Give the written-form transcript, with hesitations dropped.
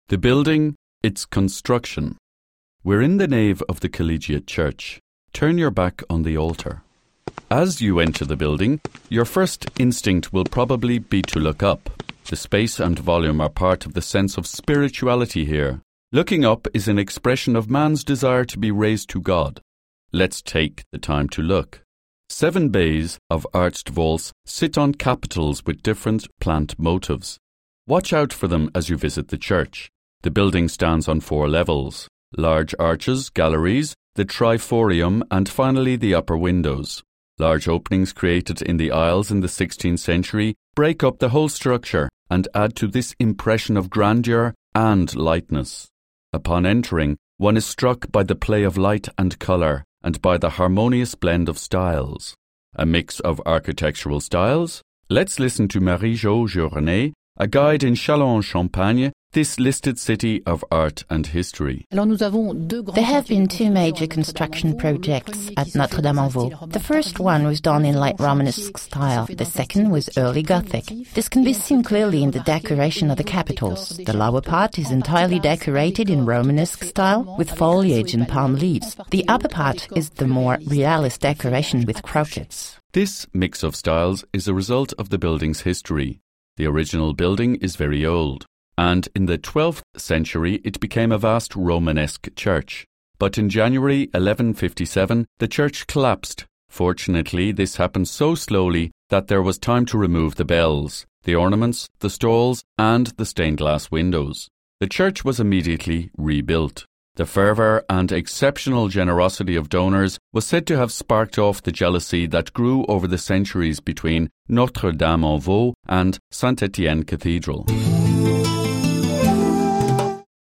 The building, its construction. We're in the nave of the Collegiate Church. Turn your back on the altar. As you enter the building, your first instinct will probably be to look up. The space and volume are part of the sense of spirituality here. Looking up is an expression of man's desire to be raised to God. Let's take the time to look. 7 bays of arched vaults sit on capitals with different plant motifs. Watch out for them as you visit the church. The building stands on 4 levels: large arches, galleries, the triforium, and finally the upper windows. Large openings created in the aisles in the 16th century break up the whole structure and add to this impression of grandeur and lightness. Upon entering, one is struck by the play of light and colour and by the harmonious blend of styles. A mix of architectural styles? Let's listen to Marie-Jo Journet, a guide in Châlons-en-Champagne, this listed city of art and history. There have been 2 major construction projects at Notre-Dame-en-Vaux. The first one was done in late Romanesque style. The second was early Gothic. This can be seen clearly in the decoration of the capitals. The lower part is entirely decorated in Romanesque style with foliage and palm leaves. The upper part is the more realist decoration with crockets. This mix of styles is a result of the building's history. The original building is very old, and in the 12th century it became a vast Romanesque church. But in January 1157 the church collapsed. Fortunately, this happened so slowly that there was time to remove the bells, the ornaments, the stalls, and the stained glass windows. The church was immediately rebuilt. The fervour and exceptional generosity of donors was said to have sparked off the jealousy that grew over the centuries between Notre-Dame-en-Vaux and Saint-Étienne Cathedral.